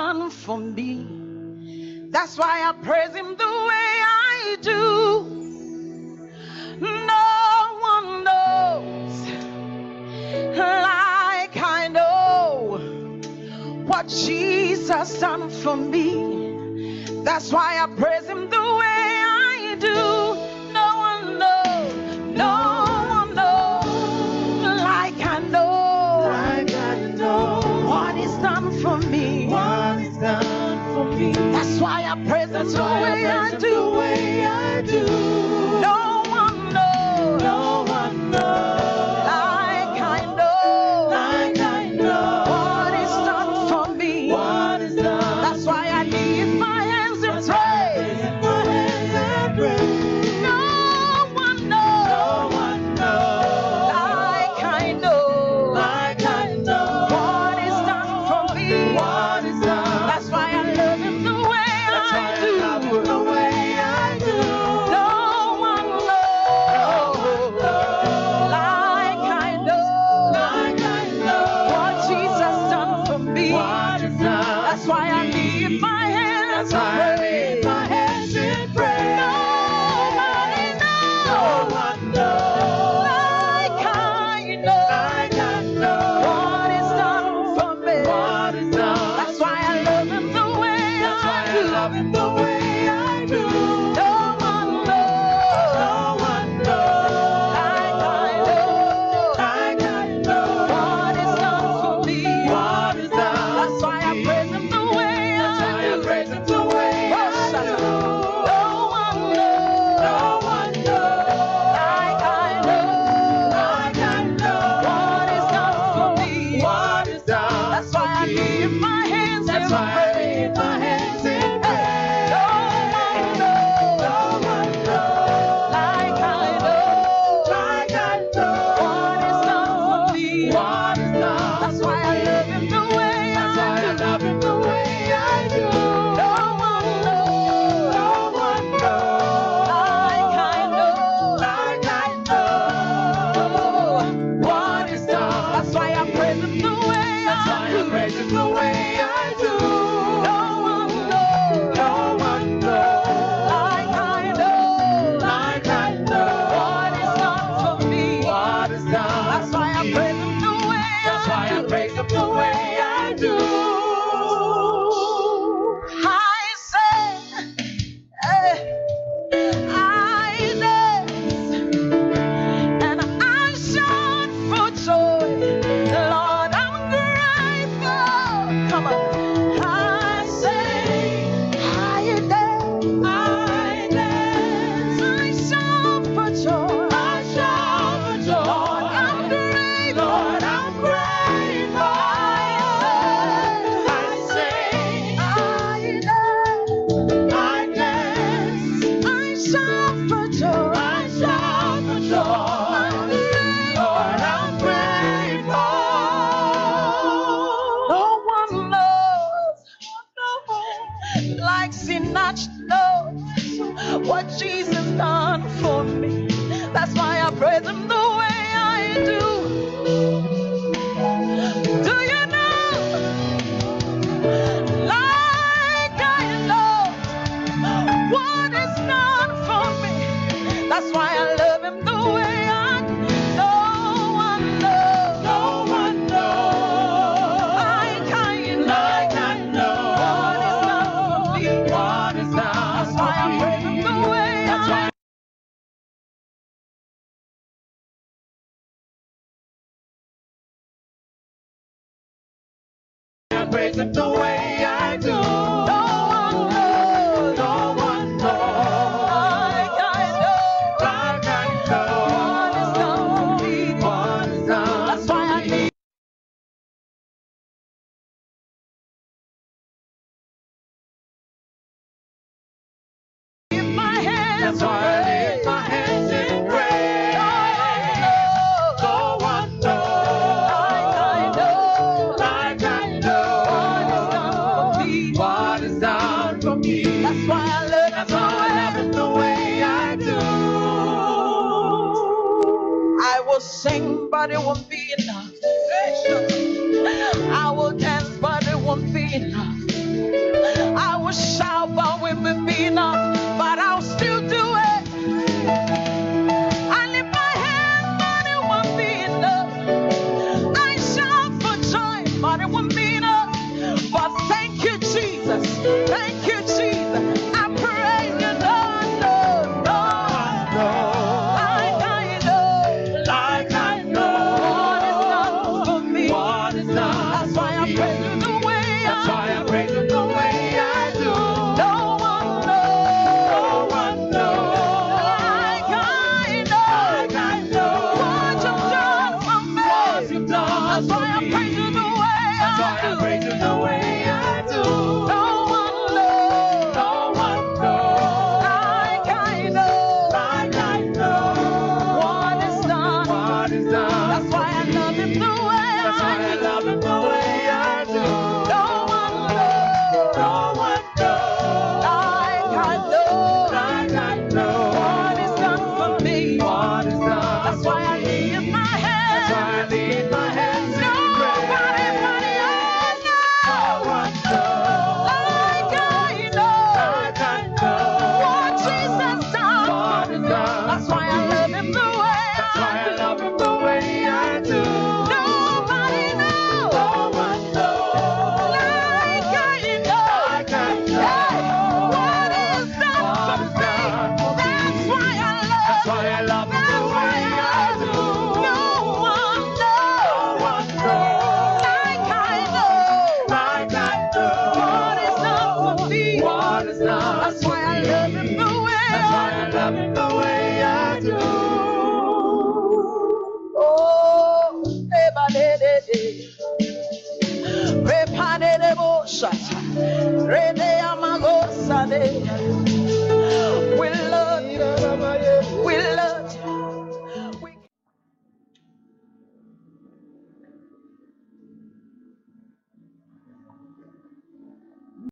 done for me. That's why I praise him the way I do. No one knows like I know what Jesus done for me. That's why I praise him the way I do. No one knows, no one knows like I know what is done for me. What is done for me. That's why I praise him the way I do. The way I do. No one knows, No one knows like I know what is done for me. what is done. That's why I lift my hands and pray. My hands and pray. No one No knows one knows like I know like I know what is done for me. what is done. That's why I love him the way That's why I I do. love you the way I do. No one knows like I know Like I know what Jesus done for me. what is done. That's why I lift my hands That's and why I pray. lift my hands and pray. Nobody No knows one knows like I know like I know what is done for me. what is done. That's why I love him the way That's why I I do. love him the way I do. No one knows No one knows like I know like I know what is done for me. what is done. That's why I praise him the way That's why I I do. praise him the way I do. No one knows No one knows like I know like I know what is done for me. what is done. That's why I lift my hands and That's why I pray. lift my hands and pray. No one knows No one knows like I know like I know what is done for me. what is done. That's why I love him the way That's why I I do. love him the way I do. No one knows No one knows like I know like I know what is done. That's why I praise him the way That's why I I do. praise him the way I do. No one knows No one knows like I know like I know what is done for me. what is done. That's why I praise him the way That's why I I do. praise him the way I do. I say, I dance and I shout for joy. Lord, I'm grateful. Come on. I say, I dance, I shout for joy. I shout for joy. Lord, I'm grateful. Lord, I'm grateful. I say, I dance, I dance. I shout for joy. I shout for joy. Lord, I'm grateful. No one knows like Sinach knows what Jesus done for me. That's why I praise him the way I do. Do you know like I know what is done for me? That's why I love him the way I do. No one knows No one knows like I like I know what is done for me. what is done. That's why I praise him the way That's I why I praise him the way I do. No one knows No one knows like I know like I know what is done for me. what is done. That's why I lift my hands. That's why I lift my hands in praise. No one knows Like I know like I know what is done for me. what is done for me. That's why I love That's why I love him it the way I do. I will sing, but it won't be enough. I will dance, but it won't be enough. Jesus. Thank you, Jesus. I praise you, Lord, Lord, Lord. Like I know, Like I know what is done for me. what is done That's why I for praise you me. the way That's why I praise Him the way I do. No one knows. No one knows Like I know. like I know What you've done for me. what you've done That's why for I me. praise you the way That's why I I do. praise Him the way I do. No one knows. No one knows Like I know. like I know What is done. what is done. That's why I love him the way That's why I I do. love Him the way I do. No one knows. No one knows Like I know. like I know What is done for me. what is done. That's why I for me. lift my That's why I hands. leave my hands in Nobody, prayer. nobody, No oh one no. knows Like I know. like I know What Jesus done what for is me. done That's why I for love me. him the way That's why I I do. love Him the way I do. Nobody knows. No one knows Like I know. like I Hey, know what is done what for is me. done for That's me. why I That's love why I him. love Him the That's why way I I love do. him. No one No knows. one knows Like I know. like I know What is done for me. what is done That's why I for me. love him the way That's why I I do. love Him the way I do. Oh, ebadede. Repanede boshata. Rede amagosade.